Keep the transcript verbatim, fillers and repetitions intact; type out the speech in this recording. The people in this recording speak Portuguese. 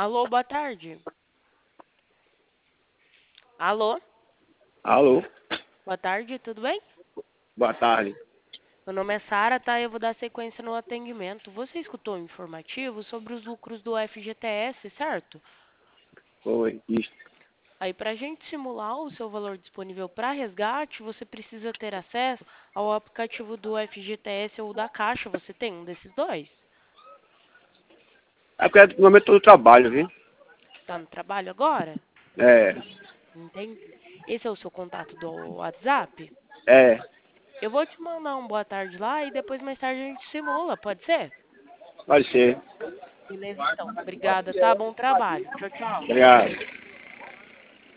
Alô, boa tarde. Alô, Alô, boa tarde, tudo bem? boa tarde. Meu nome é Sara, tá? Eu vou dar sequência no atendimento. Você escutou o informativo sobre os lucros do F G T S, certo? Oi, isso. Aí, para a gente simular o seu valor disponível para resgate, você precisa ter acesso ao aplicativo do F G T S ou da Caixa. Você tem um desses dois? É porque no momento eu tô no trabalho, viu? Tá no trabalho agora? É, Entende? Esse é o seu contato do WhatsApp? é, Eu vou te mandar um boa tarde lá e depois mais tarde a gente simula, pode ser? pode ser. Beleza, então. Obrigada, tá? Bom trabalho. Tchau, tchau. Obrigado.